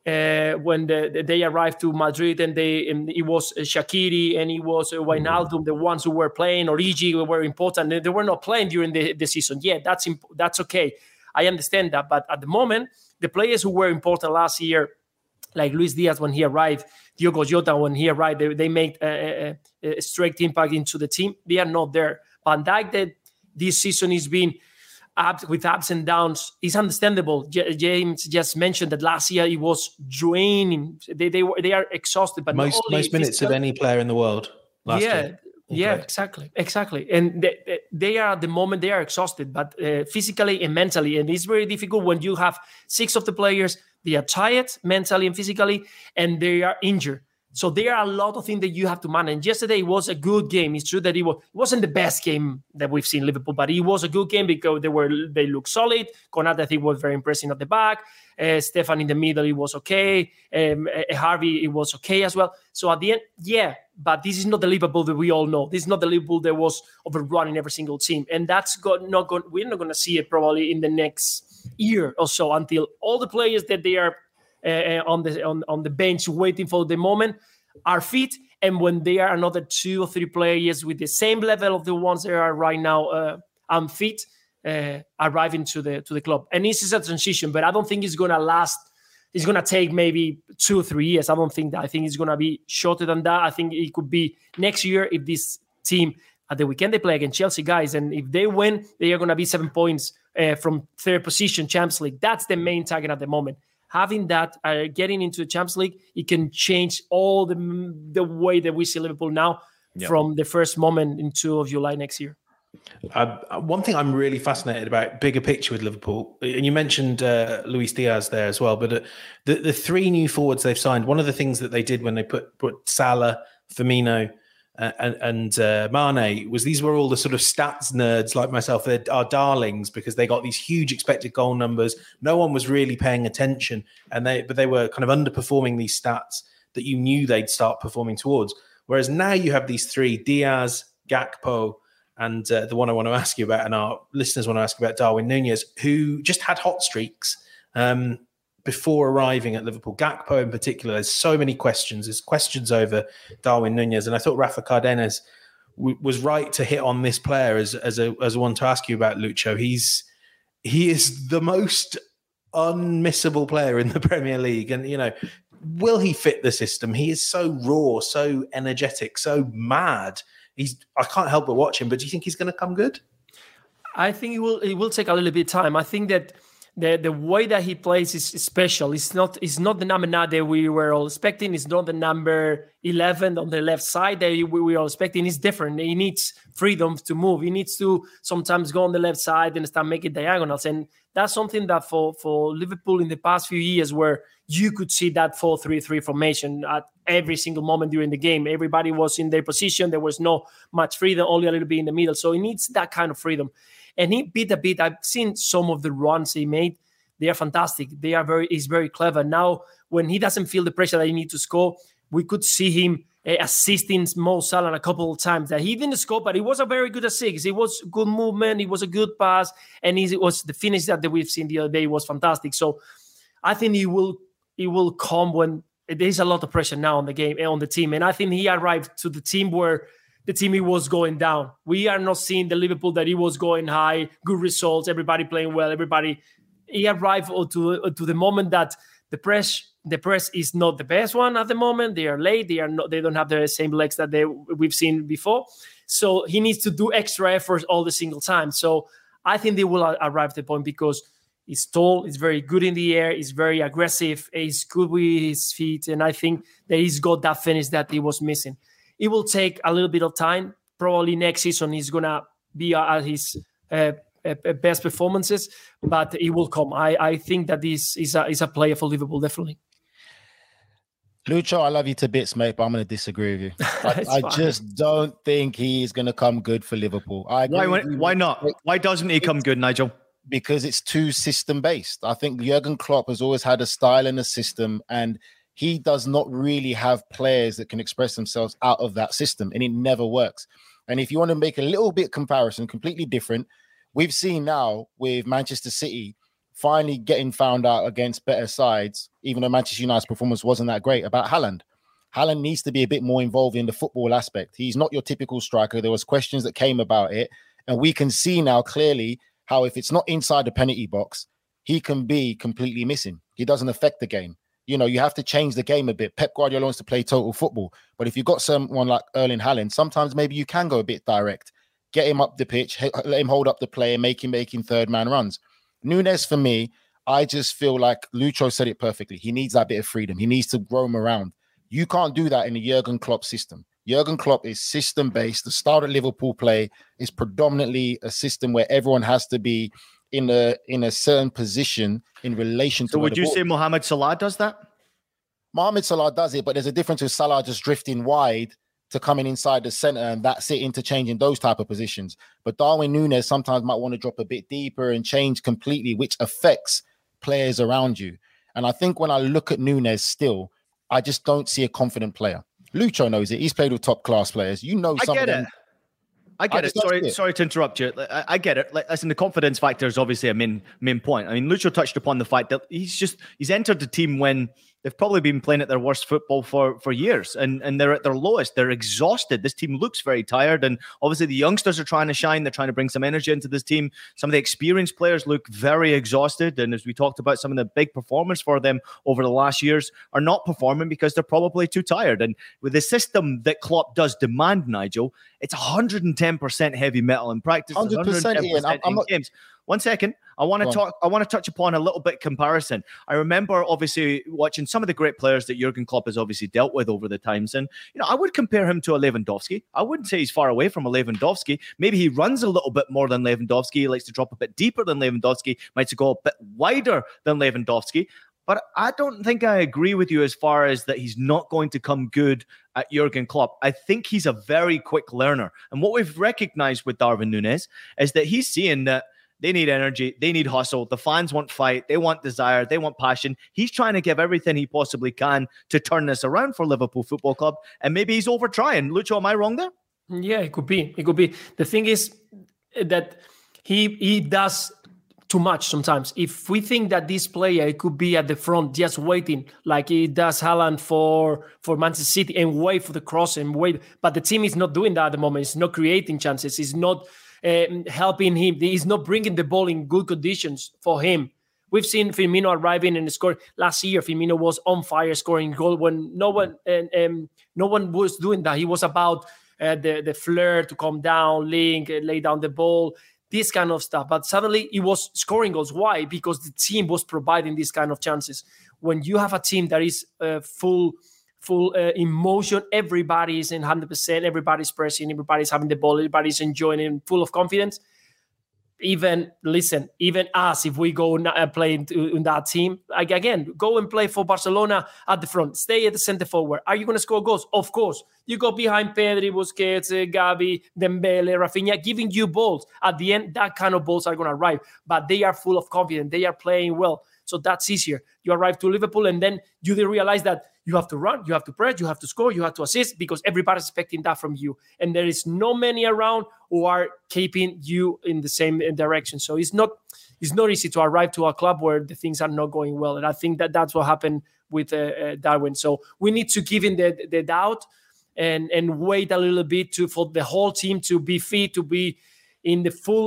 when they arrived to Madrid, and it was Shaqiri and it was Wijnaldum, the ones who were playing, or Origi were important. They were not playing during the season. Yeah, that's okay. I understand that. But at the moment, the players who were important last year, like Luis Diaz when he arrived, Diogo Jota when he arrived, they made a straight impact into the team. They are not there. Van Dijk, that this season has been with ups and downs, is understandable. James just mentioned that last year it was draining. They are exhausted. But most minutes of any player in the world. last year. Yeah, exactly. And they are at the moment, they are exhausted, but physically and mentally. And it's very difficult when you have 6 of the players, they are tired mentally and physically, and they are injured. So there are a lot of things that you have to manage. Yesterday was a good game. It's true that it wasn't the best game that we've seen Liverpool, but it was a good game because they look solid. Konate, I think, was very impressive at the back. Stefan in the middle, it was okay. Harvey, it was okay as well. So at the end, but this is not the Liverpool that we all know. This is not the Liverpool that was overrunning every single team. And we're not going to see it probably in the next year or so until all the players that they are on the bench waiting for the moment are fit, and when there are another 2 or 3 players with the same level of the ones that are right now unfit arriving to the club. And this is a transition, but I don't think it's going to last. It's going to take maybe 2 or 3 years. I don't think that. I think it's going to be shorter than that. I think it could be next year if this team at the weekend they play against Chelsea, guys, and if they win, they are going to be 7 points from 3rd position Champions League. That's the main target at the moment. Having that, getting into the Champions League, it can change all the way that we see Liverpool now from the first moment in 2 of July next year. One thing I'm really fascinated about, bigger picture with Liverpool, and you mentioned Luis Diaz there as well, but the 3 new forwards they've signed, one of the things that they did when they put Salah, Firmino, and Mane was these were all the sort of stats nerds like myself. They're our darlings because they got these huge expected goal numbers. No one was really paying attention, but they were kind of underperforming these stats that you knew they'd start performing towards. Whereas now you have these 3, Diaz, Gakpo, and the one I want to ask you about, and our listeners want to ask about, Darwin Nunez, who just had hot streaks before arriving at Liverpool. Gakpo in particular, there's so many questions. There's questions over Darwin Nunez, and I thought Rafa Cardenas was right to hit on this player as a one to ask you about, Lucho. He is the most unmissable player in the Premier League, and will he fit the system? He is so raw, so energetic, so mad. I can't help but watch him. But do you think he's going to come good? I think it will take a little bit of time. I think that the way that he plays is special. It's not the number 9 that we were all expecting. It's not the number 11 on the left side that we were all expecting. It's different. He needs freedom to move. He needs to sometimes go on the left side and start making diagonals. And that's something that for Liverpool in the past few years, where you could see that 4-3-3 formation at every single moment during the game. Everybody was in their position. There was no much freedom, only a little bit in the middle. So he needs that kind of freedom. And he beat a bit. I've seen some of the runs he made. They are fantastic. He's very clever. Now, when he doesn't feel the pressure that he needs to score, we could see him assisting Mo Salah a couple of times. That he didn't score, but it was a very good assist. It was good movement. It was a good pass. And it was the finish that we've seen the other day was fantastic. So I think he will come when there's a lot of pressure now on the game and on the team. And I think he arrived to the team where the team he was going down. We are not seeing the Liverpool that he was going high, good results, everybody playing well, he arrived to the moment that the press is not the best one at the moment. They are late. They don't have the same legs that we've seen before. So he needs to do extra effort all the single time. So I think they will arrive at the point because he's tall, he's very good in the air, he's very aggressive, he's good with his feet, and I think that he's got that finish that he was missing. It will take a little bit of time. Probably next season he's going to be at his best performances, but it will come. I think that this is a player for Liverpool, definitely. Lucho, I love you to bits, mate, but I'm going to disagree with you. I just don't think he is going to come good for Liverpool. Why not? Why doesn't he come good, Nigel? Because it's too system-based. I think Jurgen Klopp has always had a style and a system, and he does not really have players that can express themselves out of that system, and it never works. And if you want to make a little bit comparison, completely different, we've seen now with Manchester City finally getting found out against better sides, even though Manchester United's performance wasn't that great, about Haaland. Haaland needs to be a bit more involved in the football aspect. He's not your typical striker. There was questions that came about it, and we can see now clearly how if it's not inside the penalty box, he can be completely missing. He doesn't affect the game. You have to change the game a bit. Pep Guardiola wants to play total football. But if you've got someone like Erling Haaland, sometimes maybe you can go a bit direct. Get him up the pitch, let him hold up the play and make him making third-man runs. Nunez, for me, I just feel like Lucho said it perfectly. He needs that bit of freedom. He needs to roam around. You can't do that in the Jurgen Klopp system. Jurgen Klopp is system-based. The style that Liverpool play is predominantly a system where everyone has to be in a certain position in relation to. So would you say Mohamed Salah does that? Mohamed Salah does it, but there's a difference with Salah just drifting wide to coming inside the center, and that's it, interchanging those type of positions. But Darwin Núñez sometimes might want to drop a bit deeper and change completely, which affects players around you. And I think when I look at Núñez still, I just don't see a confident player. Lucho knows it. He's played with top class players. You know, some of them. I get it. Sorry to interrupt you. I get it. Listen, the confidence factor is obviously a main point. I mean, Lucho touched upon the fact that he's entered the team when they've probably been playing at their worst football for years, and they're at their lowest. They're exhausted. This team looks very tired, and obviously the youngsters are trying to shine. They're trying to bring some energy into this team. Some of the experienced players look very exhausted, and as we talked about, some of the big performers for them over the last years are not performing because they're probably too tired. And with the system that Klopp does demand, Nigel, it's 110% heavy metal in practice. 100%, Ian. I'm not... games. 1 second. I want to touch upon a little bit comparison. I remember obviously watching some of the great players that Jurgen Klopp has obviously dealt with over the times. And, I would compare him to a Lewandowski. I wouldn't say he's far away from a Lewandowski. Maybe he runs a little bit more than Lewandowski. He likes to drop a bit deeper than Lewandowski, might go a bit wider than Lewandowski. But I don't think I agree with you as far as that he's not going to come good at Jurgen Klopp. I think he's a very quick learner. And what we've recognized with Darwin Núñez is that he's seeing that they need energy. They need hustle. The fans want fight. They want desire. They want passion. He's trying to give everything he possibly can to turn this around for Liverpool Football Club. And maybe he's over trying. Lucho, am I wrong there? Yeah, it could be. It could be. The thing is that he does too much sometimes. If we think that this player could be at the front just waiting, like he does Haaland for Manchester City, and wait for the cross and wait. But the team is not doing that at the moment. It's not creating chances. It's not helping him. He's not bringing the ball in good conditions for him. We've seen Firmino arriving and scoring. Last year, Firmino was on fire scoring goal when no one was doing that. He was about the flair to come down, link, lay down the ball, this kind of stuff. But suddenly he was scoring goals. Why? Because the team was providing these kind of chances. When you have a team that is full emotion, everybody is in 100%, everybody's pressing, everybody's having the ball, everybody's enjoying it, full of confidence. Even us, if we go play in that team, like again, go and play for Barcelona at the front, stay at the center forward. Are you going to score goals? Of course. You go behind Pedri, Busquets, Gavi, Dembele, Rafinha, giving you balls. At the end, that kind of balls are going to arrive, but they are full of confidence. They are playing well. So that's easier. You arrive to Liverpool and then you realize that you have to run, you have to press, you have to score, you have to assist, because everybody's expecting that from you. And there is no many around who are keeping you in the same direction. So it's not easy to arrive to a club where the things are not going well. And I think that's what happened with Darwin. So we need to give him the doubt and wait a little bit for the whole team to be fit, to be in the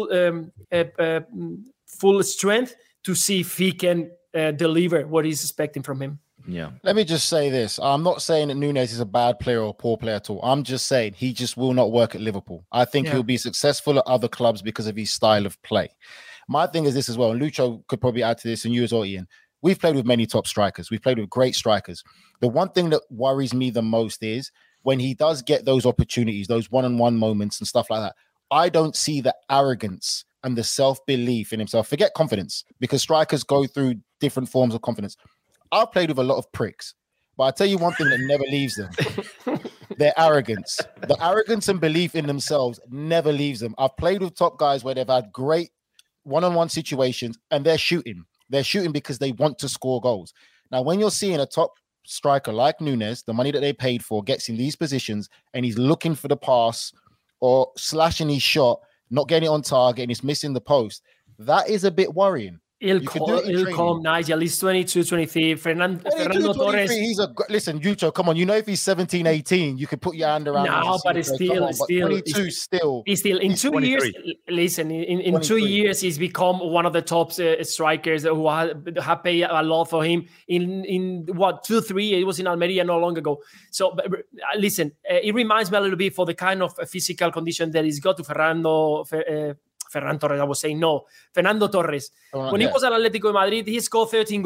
full strength, to see if he can deliver what he's expecting from him. Yeah. Let me just say this. I'm not saying that Núñez is a bad player or a poor player at all. I'm just saying he just will not work at Liverpool. I think he'll be successful at other clubs because of his style of play. My thing is this as well, and Lucho could probably add to this, and you as well, Ian. We've played with many top strikers. We've played with great strikers. The one thing that worries me the most is when he does get those opportunities, those one-on-one moments and stuff like that, I don't see the arrogance and the self-belief in himself. Forget confidence, because strikers go through different forms of confidence. I've played with a lot of pricks, but I tell you one thing that never leaves them. Their arrogance. The arrogance and belief in themselves never leaves them. I've played with top guys where they've had great one-on-one situations and they're shooting. They're shooting because they want to score goals. Now, when you're seeing a top striker like Núñez, the money that they paid for, gets in these positions and he's looking for the pass or slashing his shot, not getting it on target, and he's missing the post, that is a bit worrying. He'll come, Nigel. He's 22, 23. Fernando Torres. Listen, Yucho, come on. You know, if he's 17, 18, you could put your hand around him. No, but it's still 22 still. He's still in 2 years. Listen, in 2 years, he's become one of the top strikers who have paid a lot for him. In what, 2, 3? It was in Almeria not long ago. So listen, it reminds me a little bit for the kind of physical condition that he's got to Ferran Torres, I was saying, no, Fernando Torres. When he was at Atletico de Madrid, he scored 13 goals.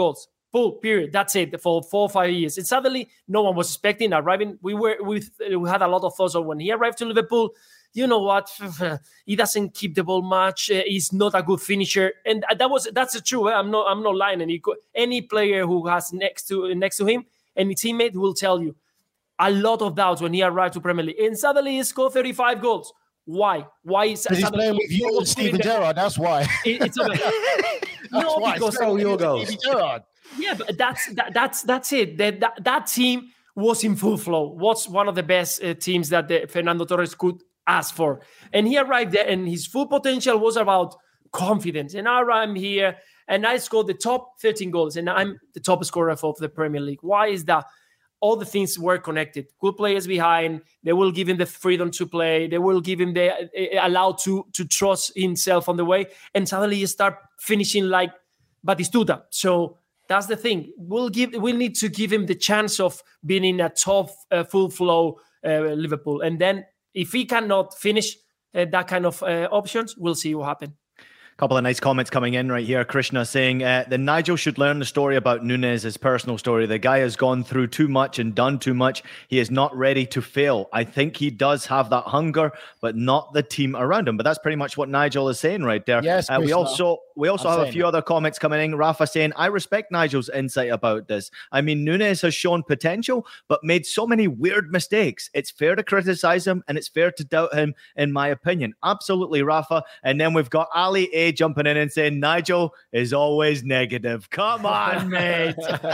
Pool, period. That's it for 4 or 5 years. And suddenly, no one was expecting arriving. We had a lot of thoughts on when he arrived to Liverpool. You know what? He doesn't keep the ball much. He's not a good finisher, and that's true. I'm not lying. And any player who has next to him, any teammate will tell you a lot of doubts when he arrived to Premier League. And suddenly he scored 35 goals. Why? Why is he's playing with you and Steven Gerrard? That's why. It's no, because all your goals. Steven Gerrard. Yeah, but that's it. That team was in full flow. Was one of the best teams that Fernando Torres could ask for, and he arrived there, and his full potential was about confidence. And now I'm here, and I scored the top 13 goals, and I'm the top scorer of the Premier League. Why is that? All the things were connected. Good players behind. They will give him the freedom to play. They will give him allowed to trust himself on the way, and suddenly you start finishing like Batistuta. So that's the thing. We'll need to give him the chance of being in a top, full flow Liverpool. And then if he cannot finish that kind of options, we'll see what happens. Couple of nice comments coming in right here. Krishna saying that Nigel should learn the story about Núñez, his personal story. The guy has gone through too much and done too much. He is not ready to fail. I think he does have that hunger, but not the team around him. But that's pretty much what Nigel is saying right there. Yes, we also have a few other comments coming in. Rafa saying, I respect Nigel's insight about this. I mean, Núñez has shown potential, but made so many weird mistakes. It's fair to criticize him, and it's fair to doubt him, in my opinion. Absolutely, Rafa. And then we've got Ali A jumping in and saying Nigel is always negative. Come on, mate.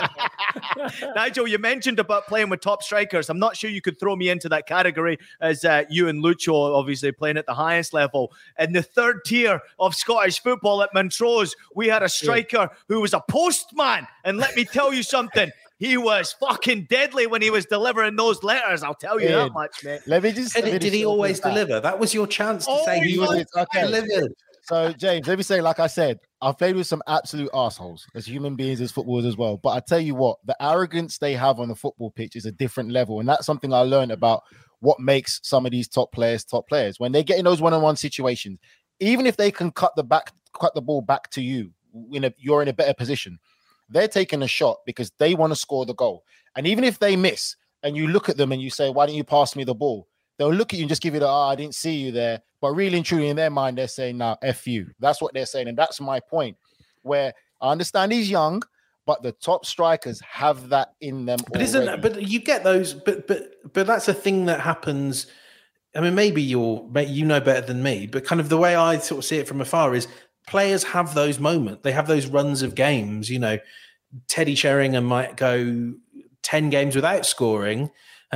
Nigel, you mentioned about playing with top strikers. I'm not sure you could throw me into that category as you and Lucho obviously playing at the highest level. In the third tier of Scottish football at Montrose, we had a striker who was a postman. And let me tell you something. He was fucking deadly when he was delivering those letters. I'll tell you that much, mate. Let me just. Did he always deliver? That was your chance to say he was delivered. So, James, let me say, like I said, I've played with some absolute assholes as human beings, as footballers as well. But I tell you what, the arrogance they have on the football pitch is a different level. And that's something I learned about what makes some of these top players. When they get in those one-on-one situations, even if they can cut the ball back to you, you're in a better position. They're taking a shot because they want to score the goal. And even if they miss and you look at them and you say, why don't you pass me the ball? They'll look at you and just give you I didn't see you there. But really and truly in their mind, they're saying, nah, F you. That's what they're saying. And that's my point, where I understand he's young, but the top strikers have that in them. But but you get those, but that's a thing that happens. I mean, maybe you know better than me, but kind of the way I sort of see it from afar is players have those moments. They have those runs of games. You know, Teddy Sheringham might go 10 games without scoring.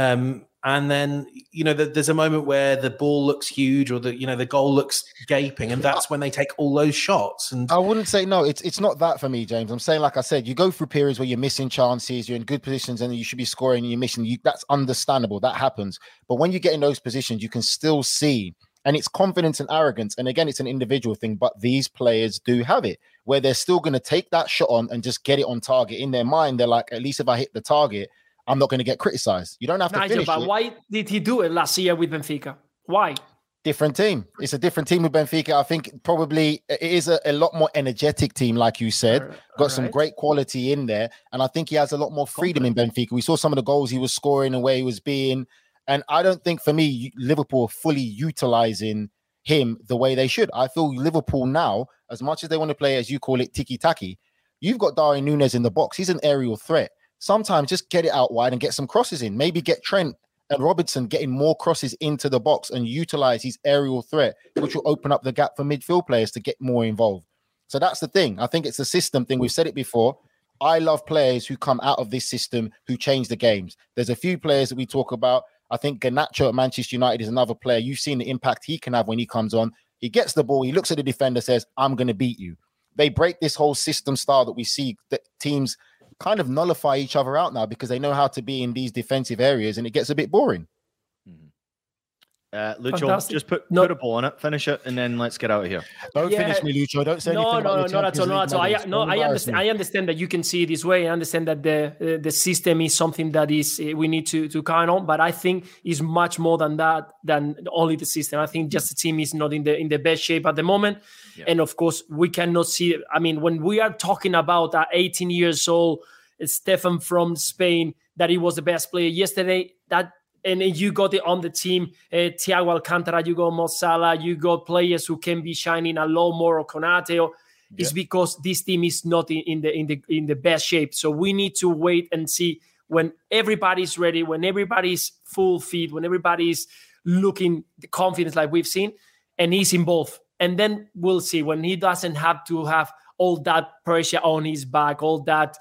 And then, there's a moment where the ball looks huge or the goal looks gaping, and that's when they take all those shots. And I wouldn't say no, it's not that for me, James. I'm saying, like I said, you go through periods where you're missing chances, you're in good positions and you should be scoring and you're missing. That's understandable. That happens. But when you get in those positions, you can still see, and it's confidence and arrogance. And again, it's an individual thing, but these players do have it where they're still going to take that shot on and just get it on target. In their mind, they're like, at least if I hit the target, I'm not going to get criticized. You don't have to finish but why did he do it last year with Benfica? Why? Different team. It's a different team with Benfica. I think probably it is a lot more energetic team, like you said. Got some great quality in there. And I think he has a lot more freedom in Benfica. We saw some of the goals he was scoring and where he was being. And I don't think, for me, Liverpool are fully utilizing him the way they should. I feel Liverpool now, as much as they want to play, as you call it, tiki-taki, you've got Darwin Núñez in the box. He's an aerial threat. Sometimes just get it out wide and get some crosses in. Maybe get Trent and Robertson getting more crosses into the box and utilize his aerial threat, which will open up the gap for midfield players to get more involved. So that's the thing. I think it's a system thing. We've said it before. I love players who come out of this system who change the games. There's a few players that we talk about. I think Garnacho at Manchester United is another player. You've seen the impact he can have when he comes on. He gets the ball. He looks at the defender, says, I'm going to beat you. They break this whole system style that we see that teams kind of nullify each other out now because they know how to be in these defensive areas and it gets a bit boring. Lucho, Fantastic. just put a ball on it, finish it, and then let's get out of here. Don't finish me, Lucho. Don't say anything about your not at all. I understand that you can see it this way. I understand that the system is something that is we need to count on, but I think it's much more than that, than only the system. I think just the team is not in the best shape at the moment. Yeah. And of course, we cannot see. I mean, when we are talking about 18 years old Stefan from Spain, that he was the best player yesterday, and you got it on the team, Thiago Alcantara, you got Mo Salah, you got players who can be shining a lot more, or Konate. It's because this team is not in the best shape. So we need to wait and see when everybody's ready, when everybody's full feed, when everybody's looking the confidence like we've seen, and he's involved. And then we'll see when he doesn't have to have all that pressure on his back, all that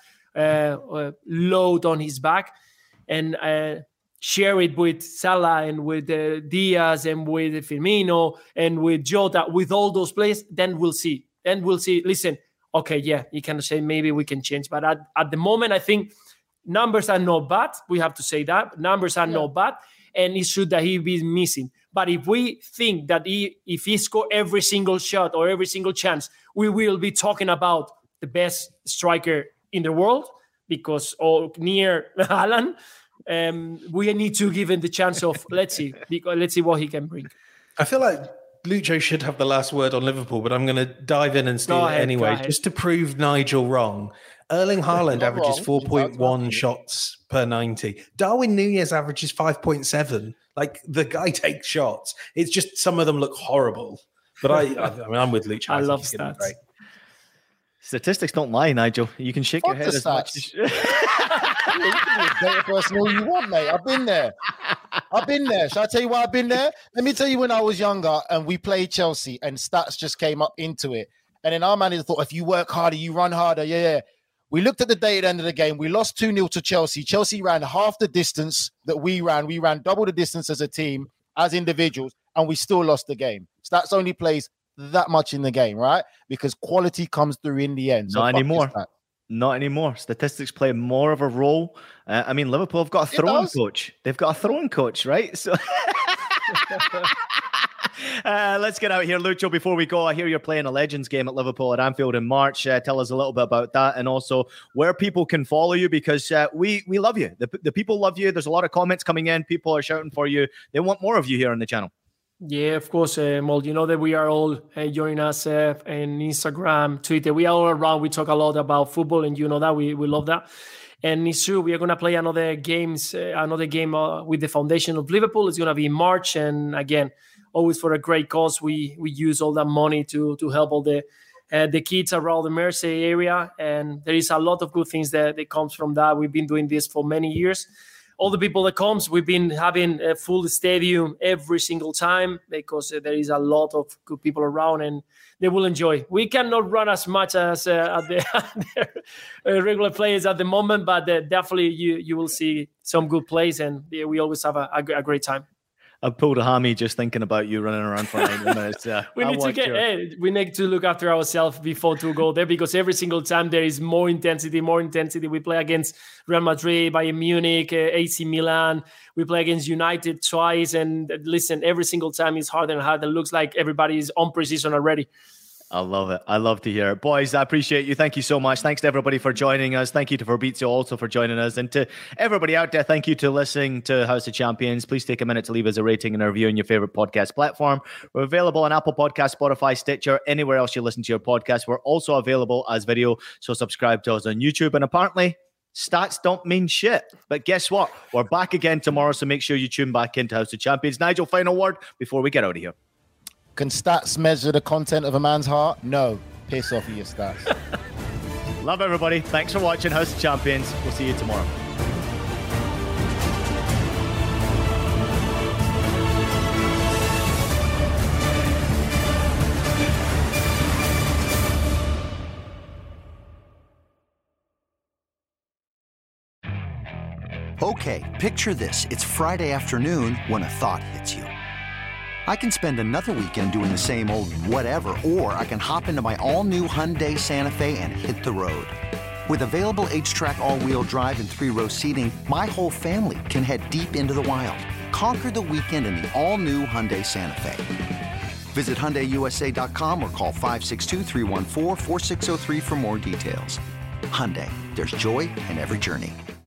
load on his back, and share it with Salah and with Diaz and with Firmino and with Jota, with all those players, then we'll see. Listen, okay, yeah, you can say maybe we can change. But at the moment, I think numbers are not bad. We have to say that. Numbers are not bad. And it's true that he be missing. But if we think that if he score every single shot or every single chance, we will be talking about the best striker in the world, or near Haaland. We need to give him the chance of let's see what he can bring. I feel like Lucho should have the last word on Liverpool, but I'm going to dive in and steal it anyway, just to prove Nigel wrong. Erling Haaland averages 4.1 shots per 90. Darwin Núñez averages 5.7. Like, the guy takes shots. It's just some of them look horrible. But I mean, I'm with Lucho. I love stats. Statistics don't lie, Nigel. You can shake your head as much as you can be a data person all you want, mate. I've been there. Shall I tell you why I've been there? Let me tell you when I was younger and we played Chelsea and stats just came up into it. And then our manager thought, if you work harder, you run harder. Yeah. We looked at the day at the end of the game. We lost 2-0 to Chelsea. Chelsea ran half the distance that we ran. We ran double the distance as a team, as individuals, and we still lost the game. Stats only plays that much in the game, right? Because quality comes through in the end. So Not anymore. Statistics play more of a role. I mean, Liverpool have got a throwing coach. They've got a throwing coach, right? So let's get out here, Lucho. Before we go, I hear you're playing a Legends game at Liverpool at Anfield in March. Tell us a little bit about that, and also where people can follow you, because we love you. The people love you. There's a lot of comments coming in. People are shouting for you. They want more of you here on the channel. Yeah, of course, Mold. You know that we are all joining us on Instagram, Twitter. We are all around. We talk a lot about football, and you know that we love that. And it's true, we are going to play another game with the foundation of Liverpool. It's going to be in March, and again, always for a great cause. We use all that money to help all the kids around the Mersey area, and there is a lot of good things that comes from that. We've been doing this for many years. All the people that comes, we've been having a full stadium every single time because there is a lot of good people around and they will enjoy. We cannot run as much as the regular players at the moment, but definitely you will see some good plays, and we always have a great time. I pulled a hammy just thinking about you running around for 9 minutes. We need to look after ourselves before to go there, because every single time there is more intensity. We play against Real Madrid, Bayern Munich, AC Milan. We play against United twice. And listen, every single time it's harder and harder. It looks like everybody is on precision already. I love it. I love to hear it. Boys, I appreciate you. Thank you so much. Thanks to everybody for joining us. Thank you to Fabrizio also for joining us. And to everybody out there, thank you to listening to House of Champions. Please take a minute to leave us a rating and a review on your favorite podcast platform. We're available on Apple Podcasts, Spotify, Stitcher, anywhere else you listen to your podcast. We're also available as video, so subscribe to us on YouTube. And apparently, stats don't mean shit. But guess what? We're back again tomorrow, so make sure you tune back into House of Champions. Nigel, final word before we get out of here. Can stats measure the content of a man's heart? No. Piss off of your stats. Love everybody. Thanks for watching House of Champions. We'll see you tomorrow. Okay, picture this. It's Friday afternoon when a thought hits you. I can spend another weekend doing the same old whatever, or I can hop into my all-new Hyundai Santa Fe and hit the road. With available H-Track all-wheel drive and 3-row seating, my whole family can head deep into the wild. Conquer the weekend in the all-new Hyundai Santa Fe. Visit HyundaiUSA.com or call 562-314-4603 for more details. Hyundai, there's joy in every journey.